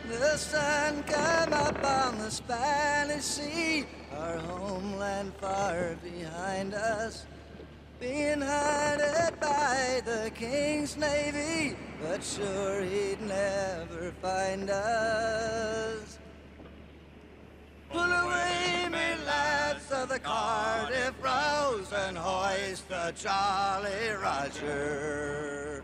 The sun come up on the Spanish Sea, our homeland far behind us, being hunted by the King's Navy, but sure he'd never find us. Pull away, me lads of the Cardiff Rose, and hoist the Jolly Roger.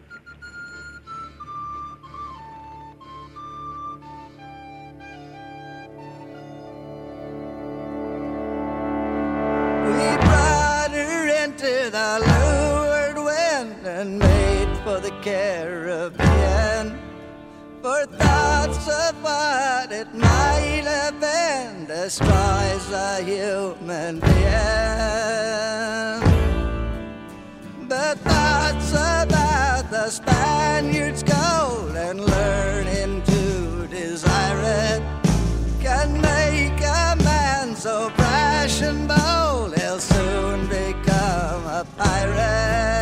We brought her into the leeward wind and made for the Caribbean, for thoughts of what it might have been destroys a human being. But thoughts about the Spaniards' gold and learning to desire it can make a man so brash and bold he'll soon become a pirate.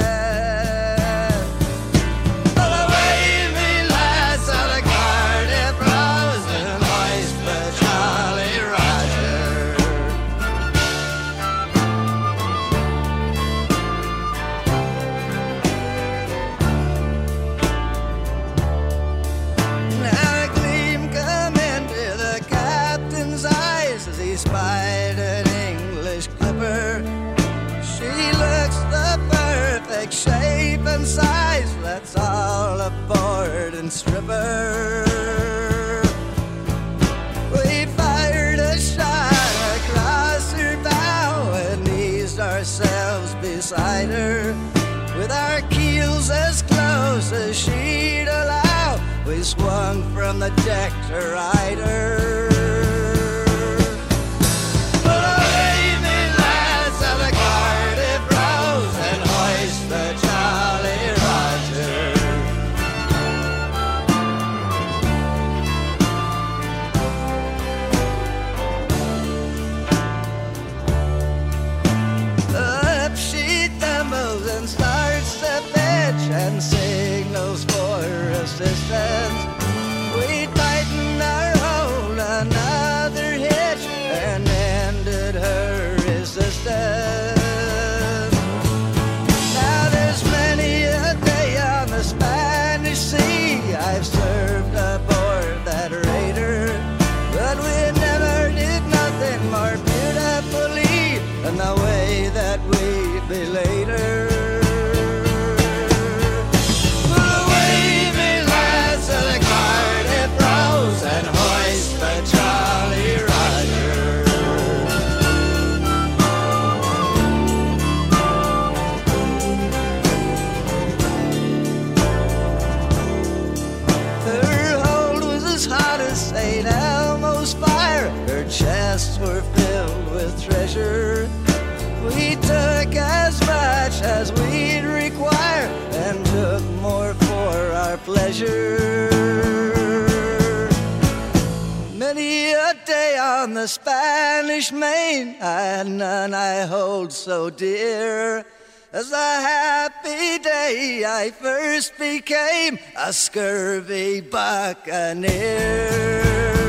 Spied an English clipper. She looks the perfect shape and size. Let's all aboard and strip her. We fired a shot across her bow and eased ourselves beside her, with our keels as close as she'd allow. We swung from the deck to ride her. And signals for assistance. We tightened our hold, another hitch, and ended her resistance. Now there's many a day on the Spanish Sea I've served aboard that raider, but we never did nothing more beautifully than the way that we belayed her. And hoist the Jolly Roger. Her hold was as hot as St. Elmo's fire. Her chests were filled with treasure. We took as much as we'd require and took more for our pleasure. Many a day on the Spanish Main, I had none I hold so dear as the happy day I first became a scurvy buccaneer.